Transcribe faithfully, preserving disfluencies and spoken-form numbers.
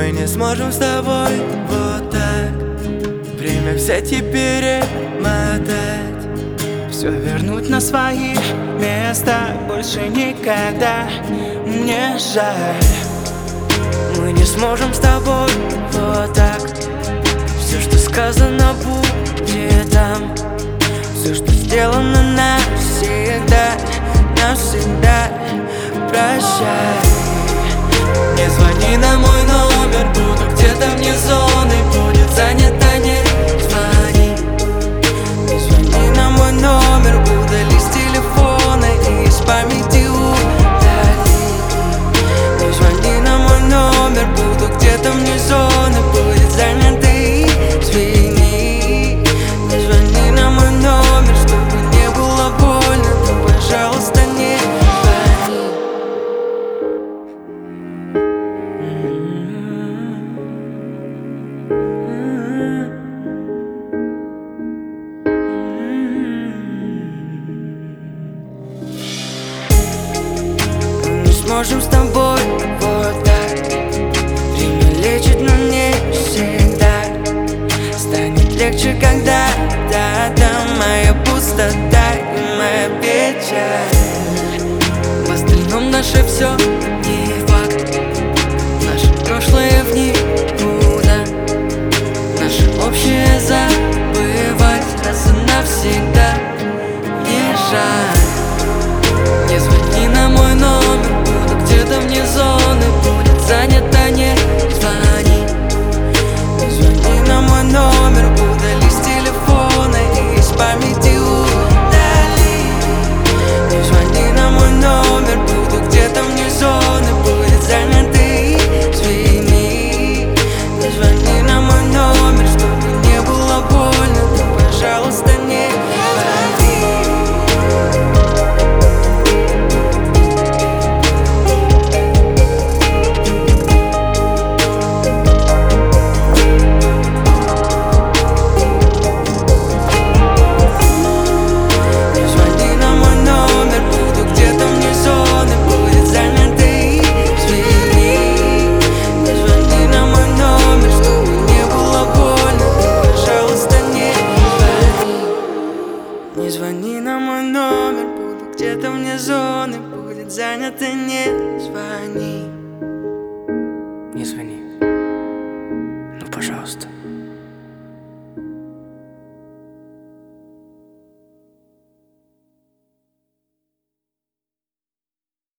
Мы не сможем с тобой вот так время взять и перемотать, все вернуть на свои места, больше никогда. Мне жаль, мы не сможем с тобой вот так. Все, что сказано, будет там. Все, что сделано, навсегда, навсегда. Прощай. Не звони на мой номер, буду где-то вне зоны. Будет занято, не звони. Не звони на мой номер, удали с телефона и из памяти удали. Не звони на мой номер, буду где-то вне зоны. Будет занято, извини. Не звони на мой номер, чтобы не было больно, но, пожалуйста, не звони. Можем с тобой вот так. Время лечит, но не всегда. Станет легче, когда да-да, моя пустота и моя печаль. В остальном наше все не факт. Наше прошлое в никуда. Наше общее забывать раз и навсегда. Не жаль. Не звони на мой номер, где-то вне зоны, будет занято, не звони. Не звони на мой номер, удали с телефона и из памяти удали. Не звони на мой номер, буду где-то вне зоны, будет занято, извини. Не звони на мой номер, чтобы не было больно, но, пожалуйста, не звони. Не звони на мой номер, буду где-то вне зоны, будет занято, не звони. не звони, ну пожалуйста.